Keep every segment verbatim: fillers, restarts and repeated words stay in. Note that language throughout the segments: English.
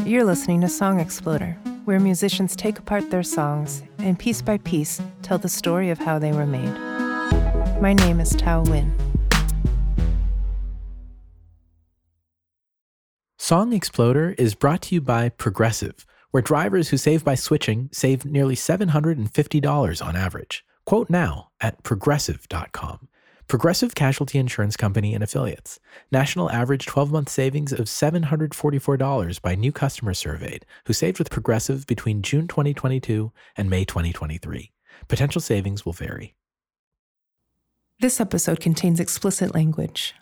You're listening to Song Exploder, where musicians take apart their songs and piece by piece tell the story of how they were made. My name is Tao Win. Song Exploder is brought to you by Progressive, where drivers who save by switching save nearly seven hundred fifty dollars on average. Quote now at progressive dot com. Progressive Casualty Insurance Company and Affiliates. National average twelve-month savings of seven hundred forty-four dollars by new customers surveyed who saved with Progressive between June twenty twenty-two and May twenty twenty-three. Potential savings will vary. This episode contains explicit language.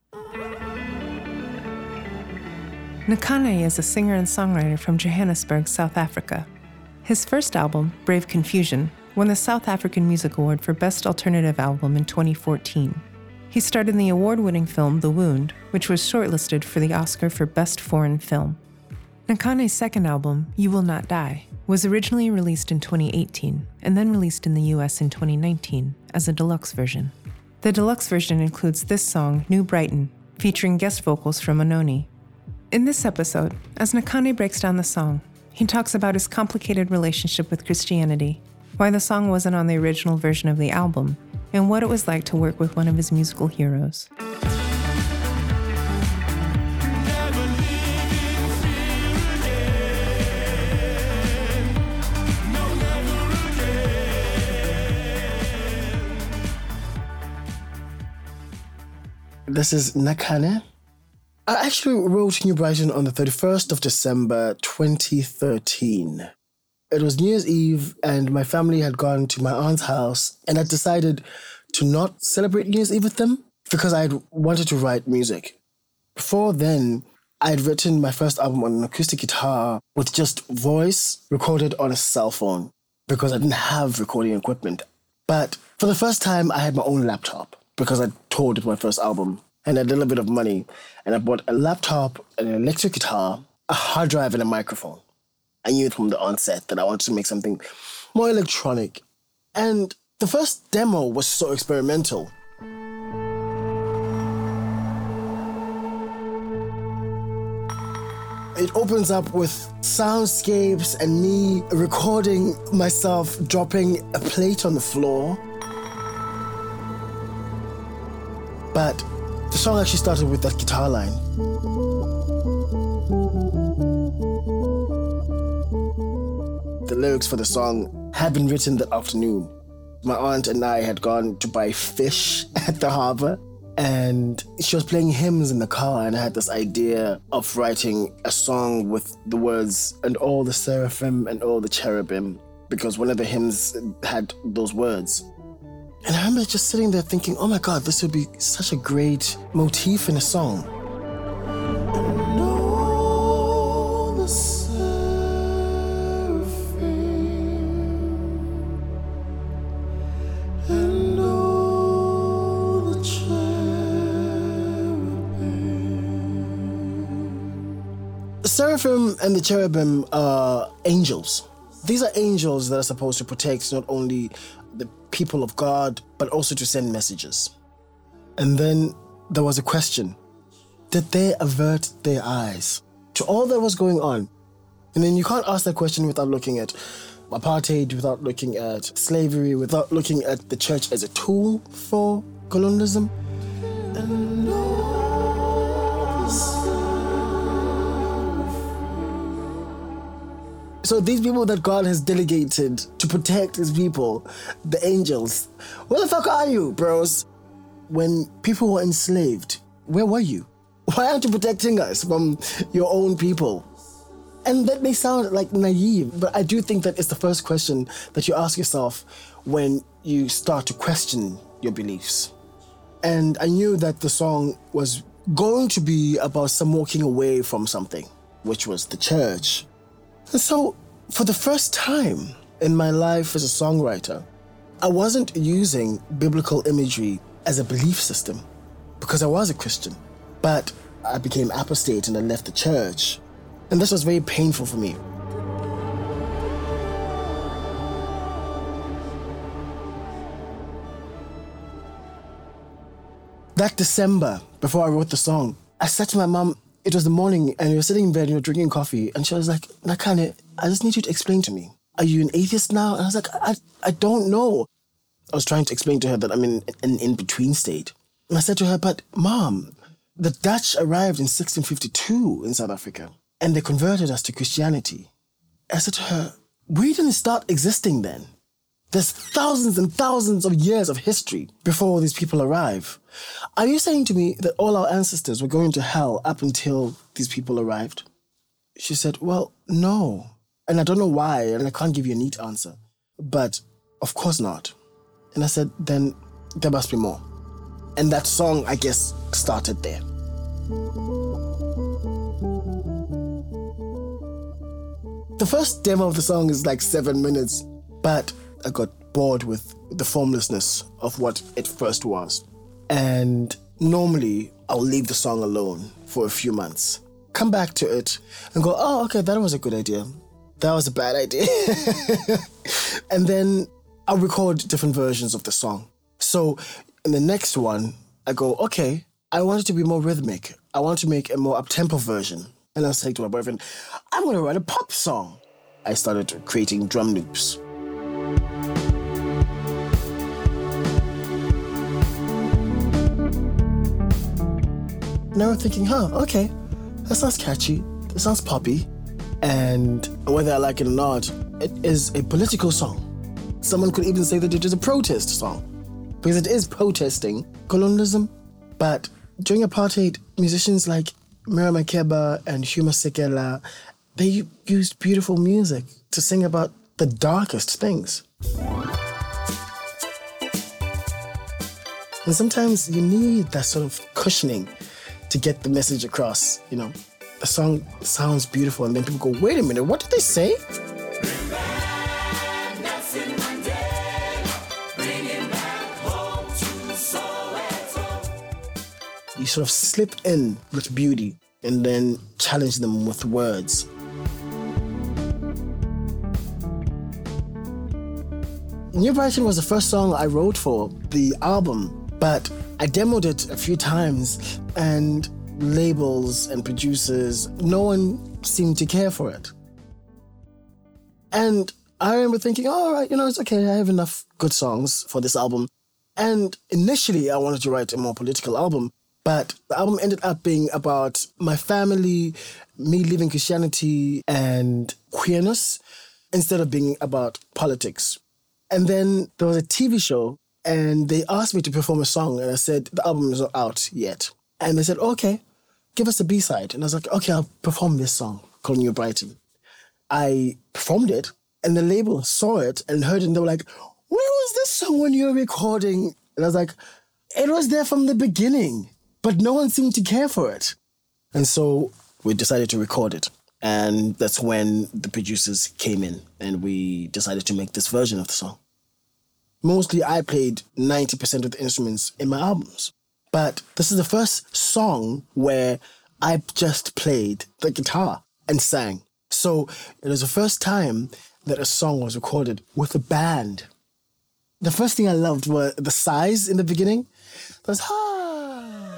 Nakhane is a singer and songwriter from Johannesburg, South Africa. His first album, Brave Confusion, won the South African Music Award for Best Alternative Album in twenty fourteen. He starred in the award-winning film The Wound, which was shortlisted for the Oscar for Best Foreign Film. Nakhane's second album, You Will Not Die, was originally released in twenty eighteen and then released in the U S in twenty nineteen as a deluxe version. The deluxe version includes this song, New Brighton, featuring guest vocals from Anoni. In this episode, as Nakhane breaks down the song, he talks about his complicated relationship with Christianity, why the song wasn't on the original version of the album, and what it was like to work with one of his musical heroes. This is Nakhane. I actually wrote New Brighton on the thirty-first of December, twenty thirteen. It was New Year's Eve, and my family had gone to my aunt's house, and I decided to not celebrate New Year's Eve with them because I had wanted to write music. Before then, I had written my first album on an acoustic guitar with just voice recorded on a cell phone because I didn't have recording equipment. But for the first time, I had my own laptop because I toured with my first album and had a little bit of money. And I bought a laptop, an electric guitar, a hard drive, and a microphone. I knew from the onset that I wanted to make something more electronic. And the first demo was so experimental. It opens up with soundscapes and me recording myself dropping a plate on the floor. But the song actually started with that guitar line. The lyrics for the song had been written that afternoon. My aunt and I had gone to buy fish at the harbor, and she was playing hymns in the car, and I had this idea of writing a song with the words, and all the seraphim and all the cherubim, because one of the hymns had those words. And I remember just sitting there thinking, oh my God, this would be such a great motif in a song. And all the and all the cherubim. The seraphim and the cherubim are angels. These are angels that are supposed to protect not only the people of God, but also to send messages. And then there was a question. Did they avert their eyes to all that was going on? And then you can't ask that question without looking at apartheid, without looking at slavery, without looking at the church as a tool for colonialism. And all the So these people that God has delegated to protect his people, the angels, where the fuck are you, bros? When people were enslaved, where were you? Why aren't you protecting us from your own people? And that may sound like naive, but I do think that it's the first question that you ask yourself when you start to question your beliefs. And I knew that the song was going to be about some walking away from something, which was the church. And so, for the first time in my life as a songwriter, I wasn't using biblical imagery as a belief system because I was a Christian. But I became apostate and I left the church. And this was very painful for me. That December, before I wrote the song, I said to my mom, it was the morning and we were sitting in bed and we were drinking coffee and she was like, Nakane, I just need you to explain to me. Are you an atheist now? And I was like, I, I don't know. I was trying to explain to her that I'm in an in-between state. And I said to her, but Mom, the Dutch arrived in sixteen fifty-two in South Africa and they converted us to Christianity. I said to her, we didn't start existing then. There's thousands and thousands of years of history before these people arrive. Are you saying to me that all our ancestors were going to hell up until these people arrived? She said, well, no. And I don't know why, and I can't give you a neat answer. But of course not. And I said, then there must be more. And that song, I guess, started there. The first demo of the song is like seven minutes, but I got bored with the formlessness of what it first was. And normally, I'll leave the song alone for a few months, come back to it and go, oh, okay, that was a good idea. That was a bad idea. And then I'll record different versions of the song. So in the next one, I go, okay, I want it to be more rhythmic. I want to make a more up-tempo version. And I was saying to my boyfriend, I'm going to write a pop song. I started creating drum loops. And I was thinking, huh, okay, that sounds catchy. That sounds poppy. And whether I like it or not, it is a political song. Someone could even say that it is a protest song, because it is protesting colonialism. But during apartheid, musicians like Miriam Makeba and Hugh Masekela, they used beautiful music to sing about the darkest things. And sometimes you need that sort of cushioning to get the message across, you know. The song sounds beautiful and then people go, wait a minute, what did they say? You sort of slip in with beauty and then challenge them with words. New Brighton was the first song I wrote for the album, but I demoed it a few times and labels and producers, no one seemed to care for it. And I remember thinking, oh, all right, you know, it's okay, I have enough good songs for this album. And initially I wanted to write a more political album, but the album ended up being about my family, me leaving Christianity and queerness, instead of being about politics. And then there was a T V show and they asked me to perform a song and I said, the album is not out yet. And they said, okay, give us a B-side. And I was like, okay, I'll perform this song called New Brighton. I performed it and the label saw it and heard it and they were like, where was this song when you were recording? And I was like, it was there from the beginning, but no one seemed to care for it. And so we decided to record it. And that's when the producers came in and we decided to make this version of the song. Mostly I played ninety percent of the instruments in my albums. But this is the first song where I just played the guitar and sang. So it was the first time that a song was recorded with a band. The first thing I loved were the sighs in the beginning. Those highs.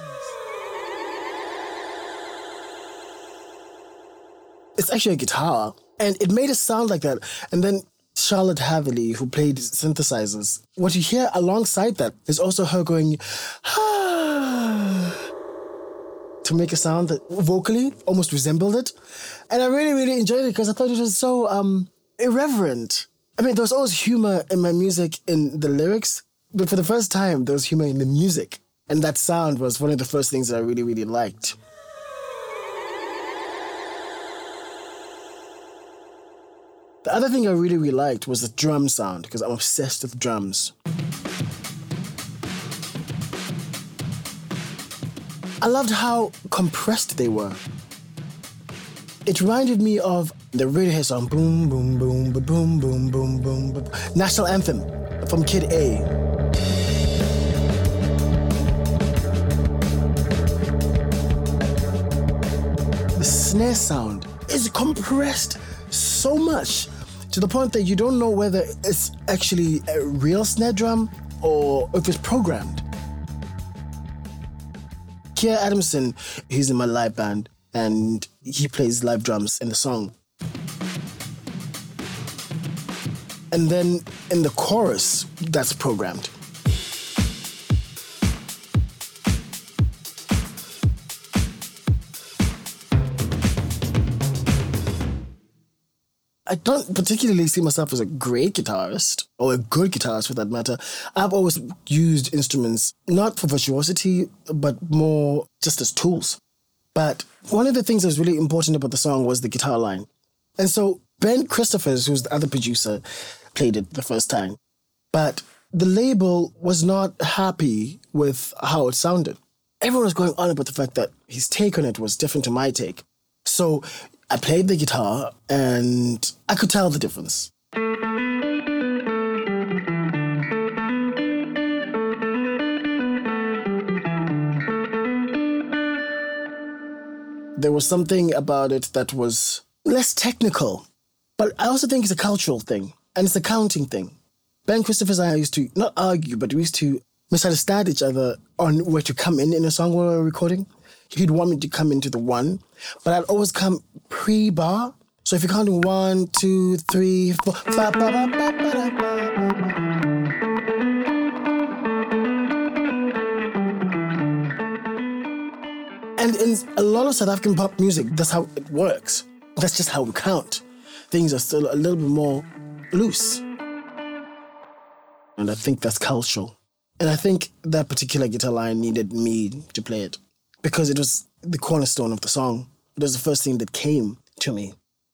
It's actually a guitar, and it made it sound like that. And then Charlotte Haverly, who played synthesizers, what you hear alongside that is also her going, ah, to make a sound that vocally almost resembled it. And I really, really enjoyed it because I thought it was so um, irreverent. I mean, there was always humor in my music in the lyrics, but for the first time, there was humor in the music. And that sound was one of the first things that I really, really liked. The other thing I really, really liked was the drum sound, because I'm obsessed with drums. I loved how compressed they were. It reminded me of the Radiohead song, boom, boom, boom, boom, boom, boom, boom, boom, boom. National Anthem from Kid A. The snare sound is compressed so much to the point that you don't know whether it's actually a real snare drum or if it's programmed. Kia Adamson, he's in my live band, and he plays live drums in the song. And then in the chorus, that's programmed. I don't particularly see myself as a great guitarist, or a good guitarist for that matter. I've always used instruments not for virtuosity, but more just as tools. But one of the things that was really important about the song was the guitar line. And so Ben Christophers, who's the other producer, played it the first time. But the label was not happy with how it sounded. Everyone was going on about the fact that his take on it was different to my take. So I played the guitar and I could tell the difference. There was something about it that was less technical, but I also think it's a cultural thing and it's a counting thing. Ben Christophers and I used to not argue, but we used to misunderstand each other on where to come in in a song when we were recording. He'd want me to come into the one, but I'd always come pre-bar. So if you're counting one, two, three, four, ba, ba, ba, ba, ba, ba, ba. And in a lot of South African pop music, that's how it works. That's just how we count. Things are still a little bit more loose. And I think that's cultural. And I think that particular guitar line needed me to play it, because it was the cornerstone of the song. It was the first thing that came to me.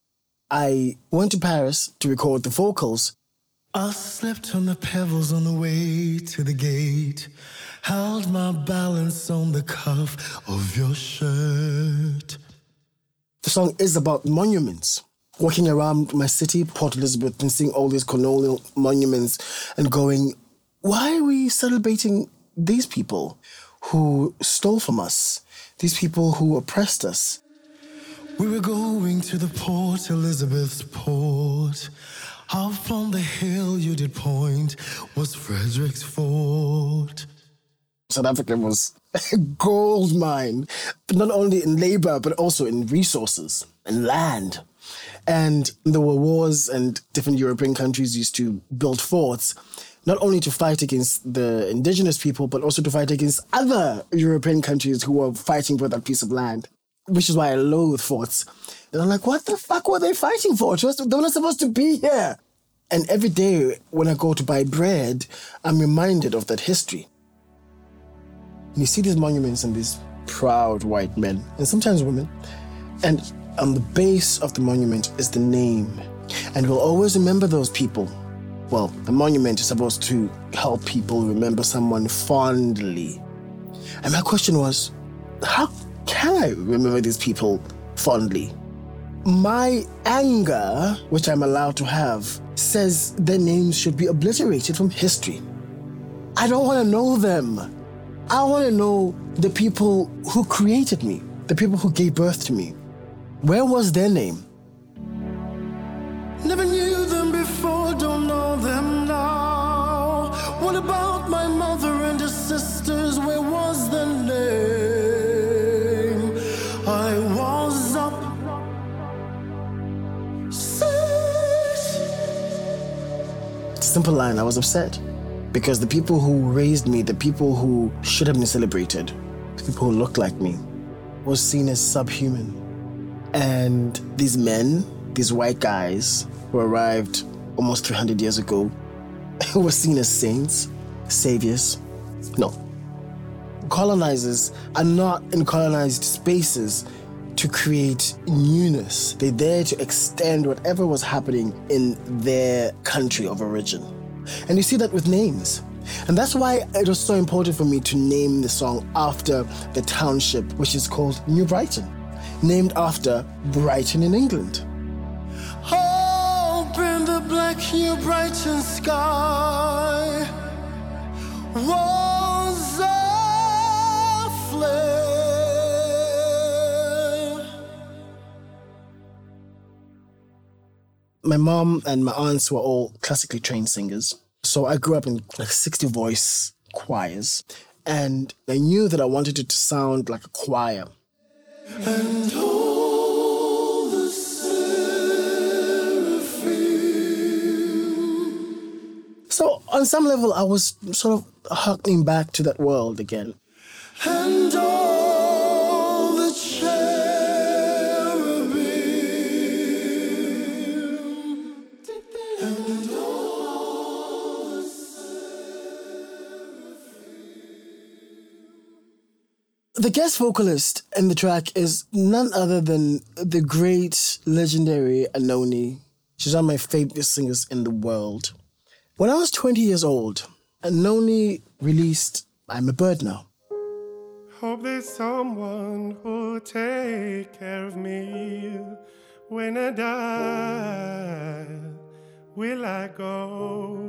I went to Paris to record the vocals. I slept on the pebbles on the way to the gate, held my balance on the cuff of your shirt. The song is about monuments. Walking around my city, Port Elizabeth, and seeing all these colonial monuments and going, why are we celebrating these people who stole from us, these people who oppressed us? We were going to the Port Elizabeth's port. Up on the hill you did point was Frederick's Fort. South Africa was a gold mine, but not only in labor, but also in resources and land. And there were wars, and different European countries used to build forts, not only to fight against the indigenous people, but also to fight against other European countries who were fighting for that piece of land, which is why I loathe forts. And I'm like, what the fuck were they fighting for? They were not supposed to be here. And every day when I go to buy bread, I'm reminded of that history. And you see these monuments and these proud white men, and sometimes women, and on the base of the monument is the name. And we'll always remember those people. Well, the monument is supposed to help people remember someone fondly. And my question was, how can I remember these people fondly? My anger, which I'm allowed to have, says their names should be obliterated from history. I don't want to know them. I want to know the people who created me, the people who gave birth to me. Where was their name? Never knew them before, don't know them now. What about my mother and her sisters? Where was their name? I was up six. It's a simple line. I was upset because the people who raised me, the people who should have been celebrated, the people who looked like me, was seen as subhuman. And these men, these white guys who arrived almost three hundred years ago, were seen as saints, saviors. No. Colonizers are not in colonized spaces to create newness. They're there to extend whatever was happening in their country of origin. And you see that with names. And that's why it was so important for me to name the song after the township, which is called New Brighton, named after Brighton in England. Hope in the black New Brighton sky was a flare. My mom and my aunts were all classically trained singers. So I grew up in like sixty voice choirs. And I knew that I wanted it to sound like a choir. And on some level, I was sort of harkening back to that world again. And all the cherubim, and all the seraphim. The guest vocalist in the track is none other than the great, legendary Anohni. She's one of my favorite singers in the world. When I was twenty years old, Anohni released I'm a Bird Now. Hope there's someone who'll take care of me when I die. Will I go?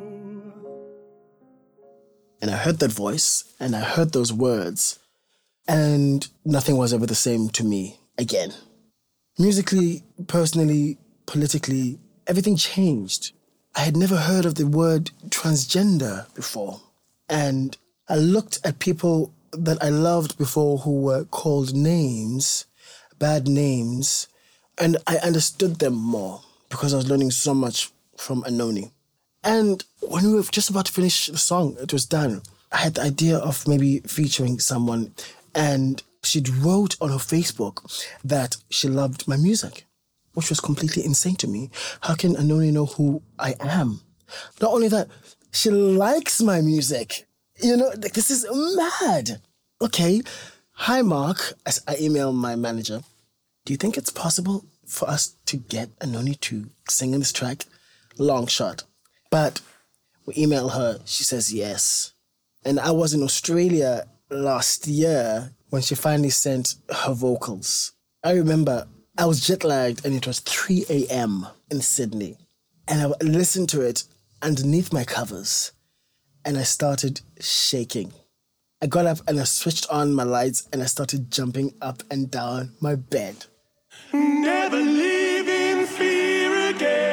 And I heard that voice, and I heard those words, and nothing was ever the same to me again. Musically, personally, politically, everything changed. I had never heard of the word transgender before. And I looked at people that I loved before who were called names, bad names, and I understood them more because I was learning so much from Anohni. And when we were just about to finish the song, it was done. I had the idea of maybe featuring someone, and she wrote on her Facebook that she loved my music, which was completely insane to me. How can Anohni know who I am? Not only that, she likes my music. You know, like, this is mad. Okay, hi Mark, as I emailed my manager, do you think it's possible for us to get Anohni to sing in this track? Long shot. But we email her, she says yes. And I was in Australia last year when she finally sent her vocals. I remember I was jet lagged and it was three a.m. in Sydney. And I listened to it underneath my covers. And I started shaking. I got up and I switched on my lights and I started jumping up and down my bed. Never live in fear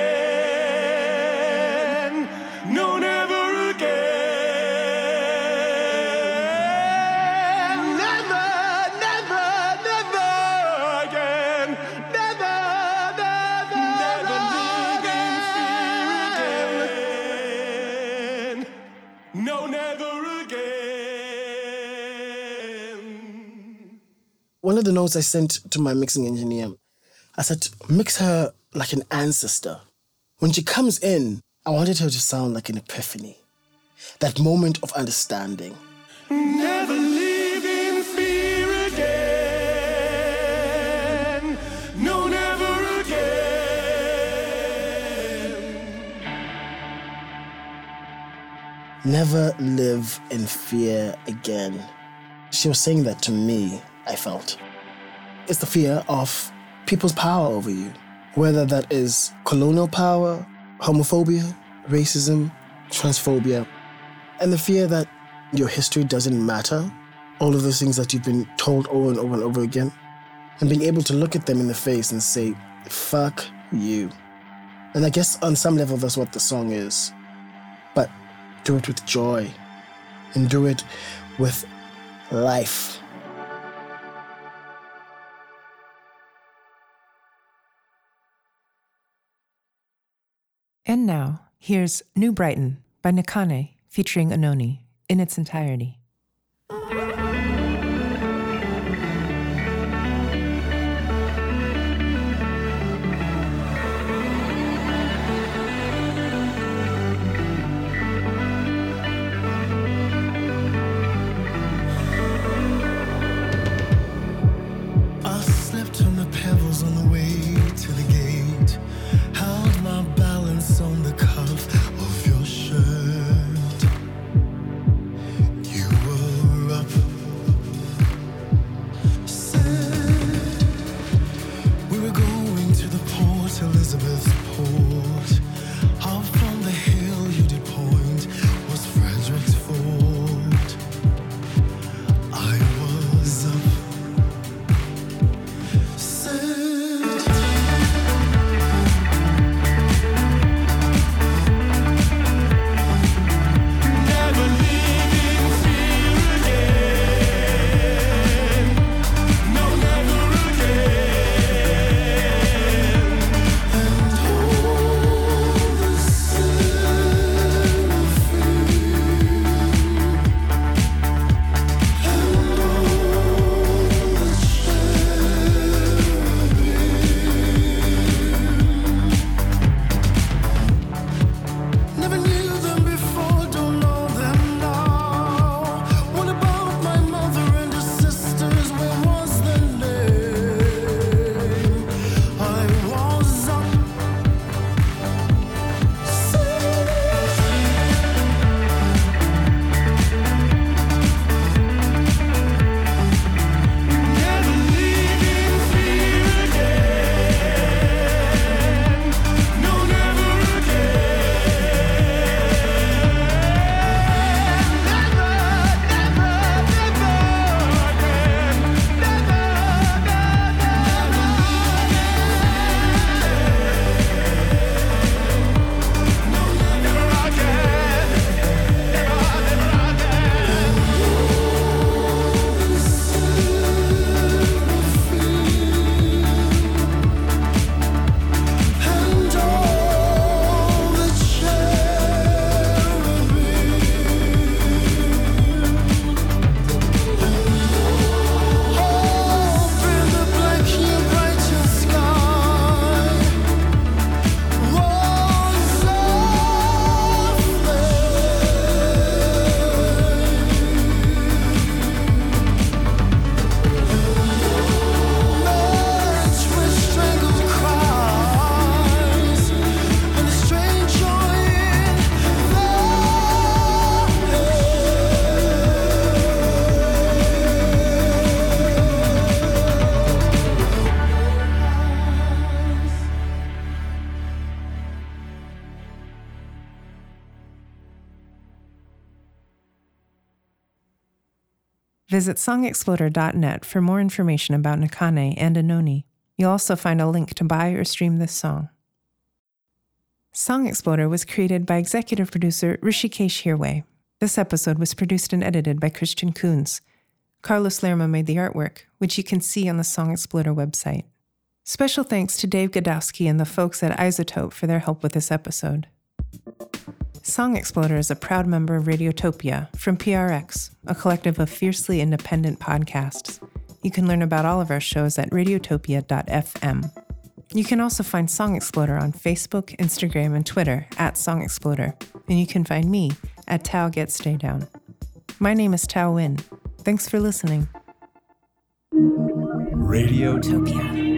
again. No, never again. Never, never, never again. Never, never, never live in fear again. No, never again. One of the notes I sent to my mixing engineer, I said, mix her like an ancestor. When she comes in, I wanted her to sound like an epiphany. That moment of understanding. Never live in fear again. No, never again. Never live in fear again. She was saying that to me, I felt. It's the fear of people's power over you. Whether that is colonial power, homophobia, racism, transphobia, and the fear that your history doesn't matter, all of those things that you've been told over and over and over again, and being able to look at them in the face and say, fuck you. And I guess on some level that's what the song is. But do it with joy, and do it with life. And now, here's New Brighton by Nkane featuring Anohni in its entirety. I slept on the pebbles on the way to the gate, held my balance on the cuff of your shirt. You Visit song exploder dot net for more information about Nakane and Anoni. You'll also find a link to buy or stream this song. Song Exploder was created by executive producer Rishikesh Hirway. This episode was produced and edited by Christian Coons. Carlos Lerma made the artwork, which you can see on the Song Exploder website. Special thanks to Dave Godowski and the folks at Isotope for their help with this episode. Song Exploder is a proud member of Radiotopia from P R X, a collective of fiercely independent podcasts. You can learn about all of our shows at radiotopia dot f m. You can also find Song Exploder on Facebook, Instagram, and Twitter at Song Exploder, and you can find me at Tao Get Stay Down. My name is Tao Win. Thanks for listening. Radiotopia.